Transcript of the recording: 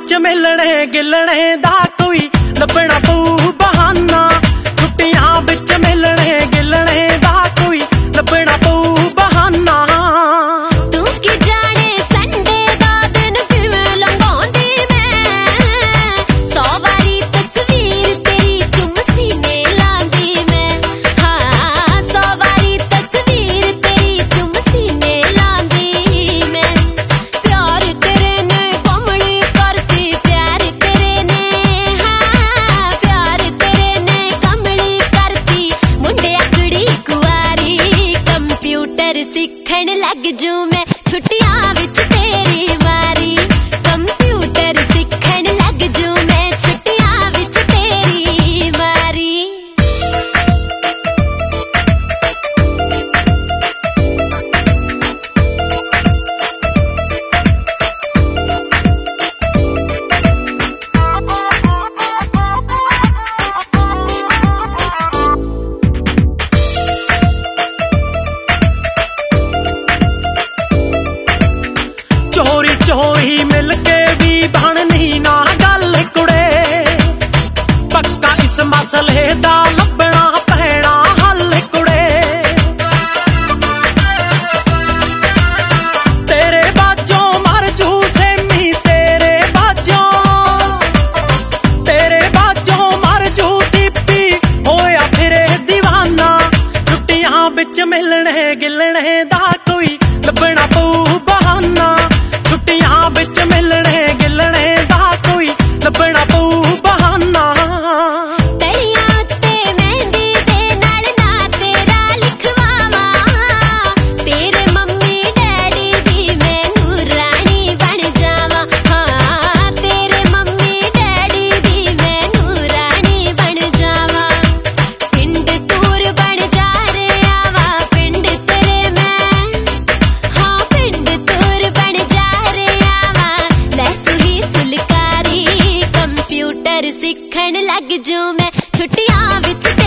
विच मिलने गिलने दा कोई लभना पऊ बहाना। छुट्टियां विच मिलने गिलने दा कोई लभना पऊ बहाना। तू की जाने संडे दा दिन किवें लंघाउंदी मैं, 100 वारी तस्वीर तेरी चुम सीने लांदी मैं। हाँ 100 वारी तस्वीर तेरी चुम सीने लांदी मैं। प्यार तेरे ने कमली करती प्यार तेरे ने, हाँ प्यार तेरे ने कमली करती मुंडिया कुड़ी कुआरी। कंप्यूटर सीखण लग जू मैं छुट्टियां विच तेरी मारी। कंप्यूटर सीखण लग जू मैं छुट्टियां विच तेरी मारी। चोरी चोरी मिलके भी बननी ना गल कुड़े, पक्का इस मसले दा लभना पैना हल कुड़े। तेरे बाजों मर जू सेमी तेरे बाजों मर जू दीपी होया फिरे दीवाना। छुट्टियां बिच मिलने गिलने दा कोई लभना पऊ बहाना। छुट्टियां बिच मिलने गिलने दा कोई लभना पऊ बहाना। तड़ियां उत्ते मेहंदी दे नाल ना तेरा लिखवावां, तेरे मम्मी डैडी दी मैनू रानी बन जावां। हाँ तेरे मम्मी डैडी दी मैनू रानी बन जावां। पिंड दूर बन जा रहा वा पिंड तेरे मैं, हाँ पिंड दूर बन जा रहा वा लै सुही फुलकारी। कंप्यूटर सीखण लग जू मैं छुट्टियां विच